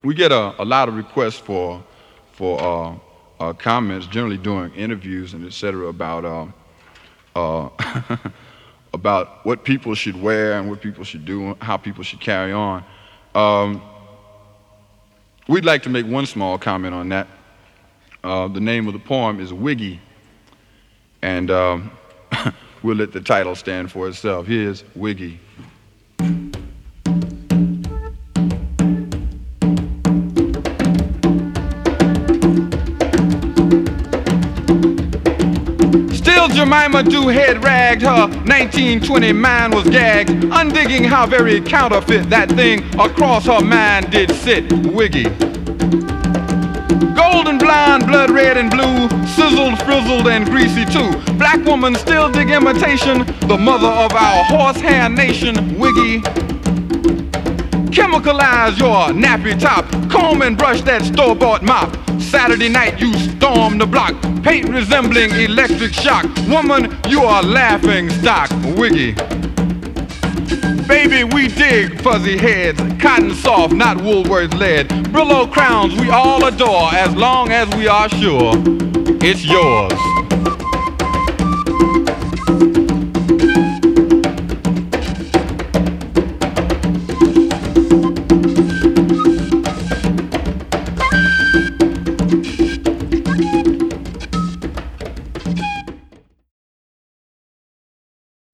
We get a lot of requests for comments, generally during interviews and et cetera, about what people should wear and what people should do, how people should carry on. Um, we'd like to make one small comment on that. The name of the poem is Wiggy, and we'll let the title stand for itself. Here's Wiggy. Still Jemima Doohead ragged, her 1920 mind was gagged, undigging how very counterfeit that thing across her mind did sit, Wiggy. Golden blonde, blood red and blue, sizzled, frizzled and greasy too. Black woman still dig imitation, the mother of our horsehair nation, Wiggy. Chemicalize your nappy top, comb and brush that store-bought mop. Saturday night you storm the block, paint resembling electric shock. Woman, you are laughing stock, Wiggy. Baby, we dig fuzzy heads, cotton soft, not Woolworth lead. Brillo crowns we all adore, as long as we are sure it's yours.